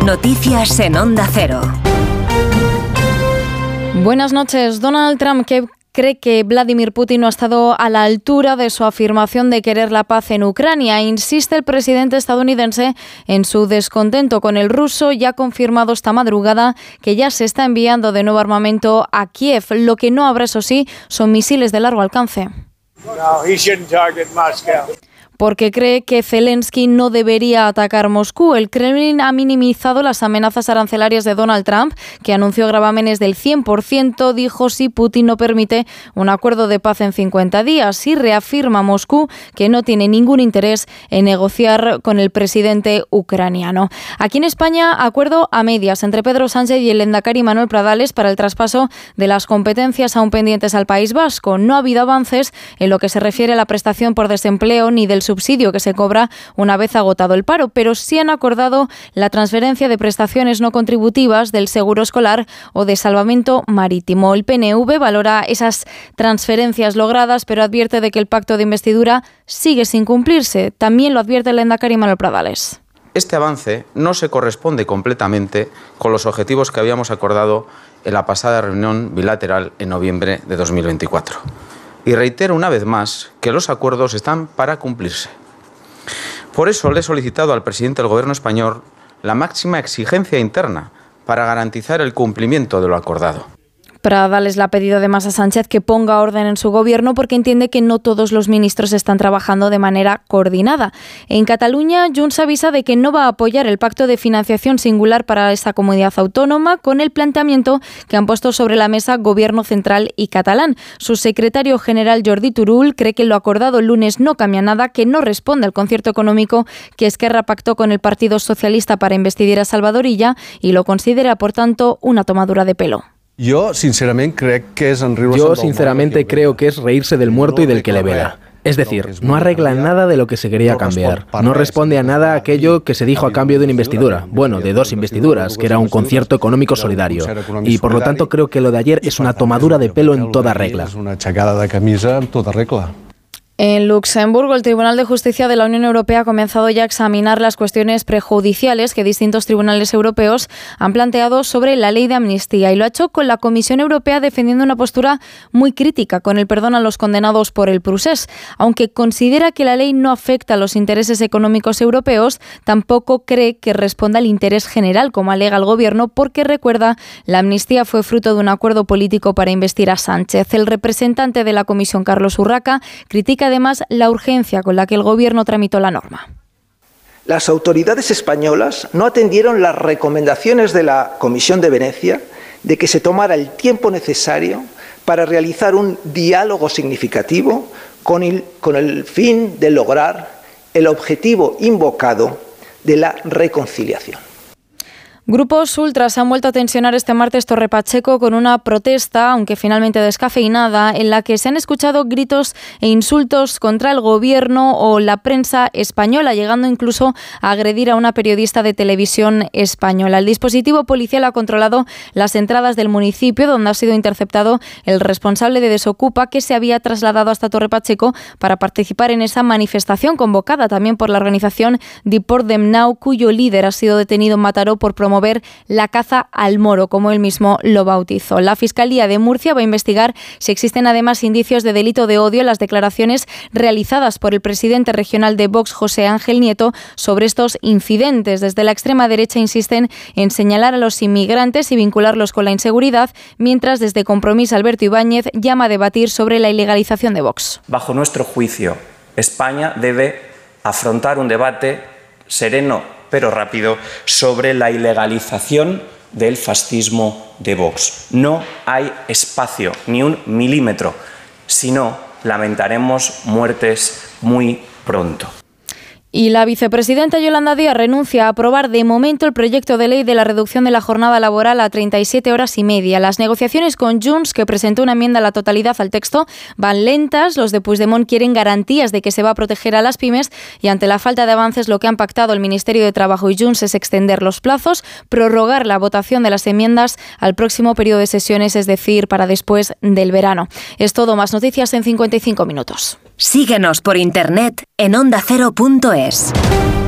Noticias en Onda Cero. Buenas noches. Donald Trump, que cree que Vladimir Putin no ha estado a la altura de su afirmación de querer la paz en Ucrania. Insiste el presidente estadounidense en su descontento con el ruso y ha confirmado esta madrugada que ya se está enviando de nuevo armamento a Kiev. Lo que no habrá, eso sí, son misiles de largo alcance. No, he shouldn't target Moscow. Porque cree que Zelensky no debería atacar Moscú. El Kremlin ha minimizado las amenazas arancelarias de Donald Trump, que anunció gravámenes del 100%, dijo, si Putin no permite un acuerdo de paz en 50 días. Y reafirma Moscú que no tiene ningún interés en negociar con el presidente ucraniano. Aquí en España, acuerdo a medias entre Pedro Sánchez y el lehendakari Manuel Pradales para el traspaso de las competencias aún pendientes al País Vasco. No ha habido avances en lo que se refiere a la prestación por desempleo ni del subsidio que se cobra una vez agotado el paro, pero sí han acordado la transferencia de prestaciones no contributivas del seguro escolar o de salvamento marítimo. El PNV valora esas transferencias logradas, pero advierte de que el pacto de investidura sigue sin cumplirse. También lo advierte el lehendakari Manuel Pradales. Este avance no se corresponde completamente con los objetivos que habíamos acordado en la pasada reunión bilateral en noviembre de 2024. Y reitero una vez más que los acuerdos están para cumplirse. Por eso le he solicitado al presidente del Gobierno español la máxima exigencia interna para garantizar el cumplimiento de lo acordado. Pradales le ha pedido además a Sánchez que ponga orden en su gobierno porque entiende que no todos los ministros están trabajando de manera coordinada. En Cataluña, Junts avisa de que no va a apoyar el pacto de financiación singular para esta comunidad autónoma con el planteamiento que han puesto sobre la mesa Gobierno central y catalán. Su secretario general Jordi Turull cree que lo acordado el lunes no cambia nada, que no responde al concierto económico que Esquerra pactó con el Partido Socialista para investir a Salvador Illa y lo considera, por tanto, una tomadura de pelo. Yo sinceramente creo que es reírse del muerto y del que le vela. Es decir, no arregla nada de lo que se quería cambiar. No responde a nada aquello que se dijo a cambio de una investidura. Bueno, de 2 investiduras, que era un concierto económico solidario. Y por lo tanto creo que lo de ayer es una tomadura de pelo en toda regla. Es una chacada de camisa en toda regla. En Luxemburgo, el Tribunal de Justicia de la Unión Europea ha comenzado ya a examinar las cuestiones prejudiciales que distintos tribunales europeos han planteado sobre la ley de amnistía y lo ha hecho con la Comisión Europea defendiendo una postura muy crítica con el perdón a los condenados por el procés. Aunque considera que la ley no afecta a los intereses económicos europeos, tampoco cree que responda al interés general, como alega el Gobierno, porque recuerda, la amnistía fue fruto de un acuerdo político para investir a Sánchez. El representante de la Comisión, Carlos Urraca, critica además la urgencia con la que el Gobierno tramitó la norma. Las autoridades españolas no atendieron las recomendaciones de la Comisión de Venecia de que se tomara el tiempo necesario para realizar un diálogo significativo con el fin de lograr el objetivo invocado de la reconciliación. Grupos ultras han vuelto a tensionar este martes Torre Pacheco con una protesta, aunque finalmente descafeinada, en la que se han escuchado gritos e insultos contra el Gobierno o la prensa española, llegando incluso a agredir a una periodista de televisión española. El dispositivo policial ha controlado las entradas del municipio, donde ha sido interceptado el responsable de Desocupa, que se había trasladado hasta Torre Pacheco para participar en esa manifestación convocada también por la organización Deport Them Now, cuyo líder ha sido detenido en Mataró por promover la caza al moro, como él mismo lo bautizó. La Fiscalía de Murcia va a investigar si existen además indicios de delito de odio en las declaraciones realizadas por el presidente regional de Vox, José Ángel Nieto, sobre estos incidentes. Desde la extrema derecha insisten en señalar a los inmigrantes y vincularlos con la inseguridad, mientras desde Compromís Alberto Ibáñez llama a debatir sobre la ilegalización de Vox. Bajo nuestro juicio, España debe afrontar un debate sereno pero rápido sobre la ilegalización del fascismo de Vox. No hay espacio, ni un milímetro, si no, lamentaremos muertes muy pronto. Y la vicepresidenta Yolanda Díaz renuncia a aprobar de momento el proyecto de ley de la reducción de la jornada laboral a 37 horas y media. Las negociaciones con Junts, que presentó una enmienda a la totalidad al texto, van lentas. Los de Puigdemont quieren garantías de que se va a proteger a las pymes y ante la falta de avances lo que han pactado el Ministerio de Trabajo y Junts es extender los plazos, prorrogar la votación de las enmiendas al próximo periodo de sesiones, es decir, para después del verano. Es todo, más noticias en 55 minutos. Síguenos por internet en ondacero.es.